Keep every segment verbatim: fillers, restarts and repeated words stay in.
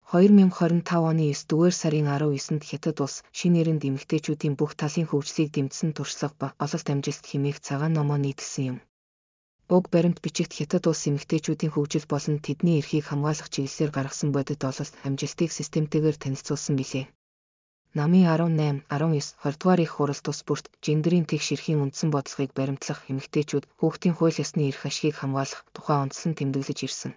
хоёр мянга хорин тав оны есдүгээр сарын арав есэнд Хятад улс шинэ нэрэнд эмэгтэйчүүдийн бүх талын хөгжлийг дэмжсэн туршлага ба ололт амжилт хэмээх цагаан номоо нийтэлсэн юм. Уг баримт бичигт Хятад улс эмэгтэйчүүдийн хөгжил болон тэдний эрхийг хамгаалах чиглэлээр гаргасан бодит ололт амжилтыг системтэйгээр танилцуулсан билээ. Намын арван найм, арван ёс, хоёрдугаар их хурал тус бүрт гендерийн тэгш эрхийн үндсэн бодлогыг баримтлах эмэгтэйчүүд хүүхдийн хууль ёсны эрх ашигыг хамгаалах тухай онцлон тэмдэглэж ирсэн.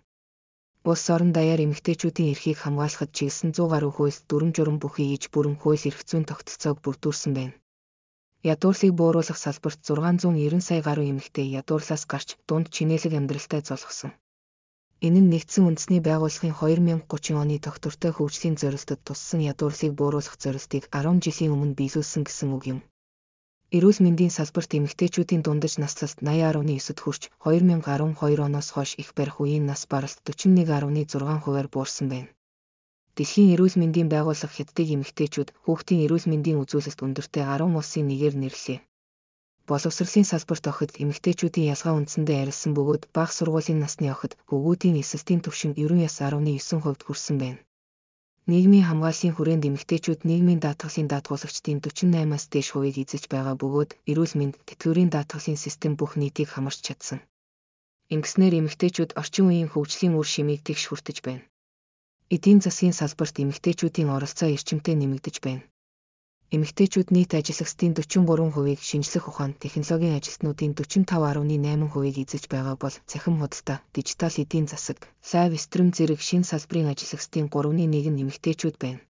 Улс орон даяар эмэгтэйчүүдийн эрхийг хамгаалахад чиглэсэн зуун гаруй хуульд дүрм журам бүхий иж бүрэн хууль эрх зүйн тогтолцоог бүрдүүлсэн байна. Ядуурлыг бууруулах салбарт зургаан зуун найман сая гаруй эмэгтэй ядуурлаас гарч дунд чинээлэг амьдралтай золгосон. Энэ нь нэгдсэн үндэсний байгууллагын хоёр мянга гучин оны тогтвортой хөгжлийн зорилтод туссан ядуурлыг бууруулах зорилтыг арван жилийн өмнө биелүүлсэн гэсэн үг юм. Эрүүл мэндийн салбарт эмэгтэйчүүдийн дундаж наслалт наяа гаруй девять хүрч хоёр мянга арван хоёр оноос хойш их барих үеийн нас баралт дөрвөн нэг гаруй зургаан хувиар буурсан байна. Дэлхийн эрүүл мэндийн байгууллага Хятадыг эмэгтэйчүүд хүүхдийн эрүүл мэндийн үзүүлэлт өндөртэй арван улсын нэгээр нэрлэлээ. Боловсролын салбарт охид эмэгтэйчүүдийн ялгаа үндсэндээ арилсан бөгөөд бага сургуулийн насны охид хөвгүүдийн эсэлтийн түвшин ерөн яс арван девять хувьд хүрсэн байна. Нийгмийн хамгааллын хүрээнд эмэгтэйчүүд нийгмийн даатгалын даатгуулагчдын дөрвөн наймаас дээш хувийг эзэлж байгаа бөгөөд эрүүл мэнд, тэтгэврийн даатгалын систем бүх нийтийг хамарч чадсан. Ингэснээр эмэгтэйчүүд орчин үеийн хөгжлийн үр шимийг тэгш хүртэж байна. Эдийн засгийн салбарт эмэгтэйчүүдийн оролцоо эрчимтэй нэмэгдэж байна. Эмэгтэйчүүд нийт ажиллагчдын дөрвөн гурван хувийг шинжлэх ухаан, технологийн ажилтнуудын дөрвөн таван гаруй найман хувийг эзэлж байгаа бол цахим худалдаа, дижитал эдийн засаг, лайв стрим зэрэг шинэ салбарын ажиллагчдын гуравны нэг нь эмэгтэйчүүд байна.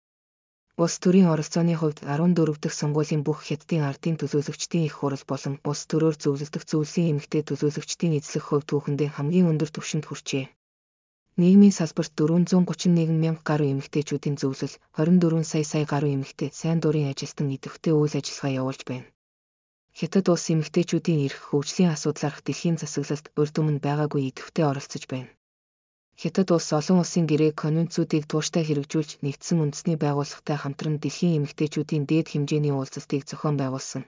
Улс төрийн оролцооны хувьд арван дөрөв дахь сонгуулийн бүх Хятадын ардын төлөөлөгчдийн их хурал болон улс төрөөр зөвлөдөх зөвлөлийн эмэгтэй төлөөлөгчдийн эзлэх хувь түүхэндээ хамгийн өндөр түвшинд хүрчээ. Нийгмийн салбарт дөрвөн гучин нэг мянга гаруй эмэгтэйчүүдийн зөвлөл, хорин дөрвөн сая сая гаруй эмэгтэй сайн дурын ажилтан идэвхтэй үйл ажиллагаа явуулж байна. Хятад улс эмэгтэйчүүдийн эрх хөгжлийн асуудлаарх дэлхийн засаглалд урьд өмнө байгаагүй идэвхтэй оролцож байна. Хятад улс олон улсын гэрээ конвенцүүдийг тууштай хэрэгжүүлж нэгдсэн үндэсний байгууллагатай хамтран дэлхийн эмэгтэйчүүдийн дээд хэмжээний уулзалтыг зохион байгуулсан.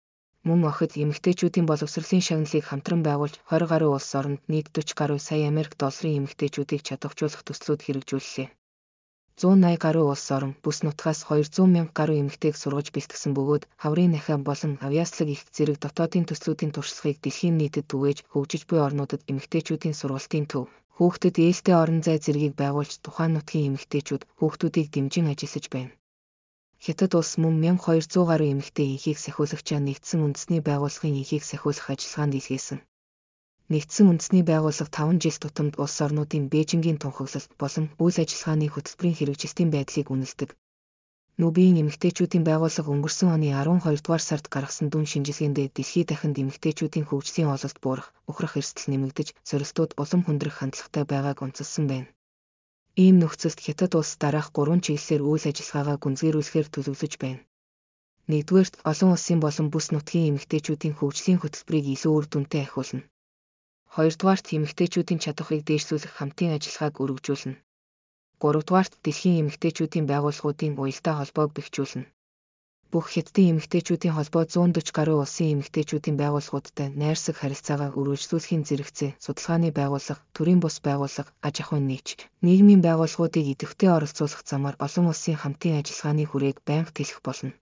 Мөн охид эмэгтэйчүүдийн боловсролын шагналыг хамтран байгуулж хорин гаруй улс оронд нийт дөрвөн гаруй сая Америк долларын эмэгтэйчүүдийг чадваржуулах төслүүд хэрэгжүүллээ. зуун наяа гаруй улс орон бүс нутгаас хоёрдугаар мянга гаруй эмэгтэйг сургаж бэлтгэсэн бөгөөд хаврын нахиа болон авьяаслаг их зэрэг дотоодын төслүүдийн туршлагыг дэлхийн нийтэд түгээж хөгжиж буй орнуудад эмэгтэйчүүдийн сургалтын төв, хүүхдэд ээлтэй орон зай зэргийг байгуулж тухайн нутгийн эмэгтэйчүүд хүүхдүүдийг дэмжин ажиллаж байна. Хятад улс мөн мянга хоёр зуун гаруй эмэгтэй энхийг сахиулагчаа нэгдсэн үндэсний байгууллагын энхийг сахиулах ажиллагаанд илгээсэн. Нэгдсэн үндэсний байгууллага таван жил тутамд улс орнуудын Бээжингийн тунхаглалт болон үйл ажиллагааны хөтөлбөрийн хэрэгжилтийн байдлыг үнэлдэг. Нүбийн эмэгтэйчүүдийн байгууллага өнгөрсөн оны арван хоёрдугаар сард гаргасан дүн шинжилгээндээ дэлхий дахинд эмэгтэйчүүдийн хөгжлийн ололт буурах, ухрах эрсдэл нэмэгдэж, сорилтууд улам хүндрэх хандлагатай байгааг онцолсон байна. Ийм нөхцөлд Хятад улс дараах гурван чиглэлээр үйл ажиллагаагаа гүнзгийрүүлэхээр төлөвлөж байна. Нэгдүгээрт, олон улсын болон бүс нутгийн эмэгтэйчүүдийн хөгжлийн хөтөлбөрийг илүү үр дүнтэй ахиулна. Хоёрдугаарт, эмэгтэйчүүдийн чадварыг дээшлүүлэх хамтын ажиллагааг өргөжүүлнэ. Гуравдугаарт, дэлхийн эмэгтэйчүүдийн байгууллагуудын уялдаа холбоог бэхжүүлнэ. Бүх Хятадын эмэгтэйчүүдийн холбоо зуун дөрвөн гаруй улсын эмэгтэйчүүдийн байгууллагуудтай найрсаг харилцаагаа үргэлжлүүлэхийн зэрэгцээ судалгааны байгууллага, төрийн бус байгууллага, аж ахуйн нэгж, нийгмийн байгууллагуудыг идэвхтэй оролцуулах замаар олон улсын хамтын ажиллагааны хүрээг байнга тэлэх болно.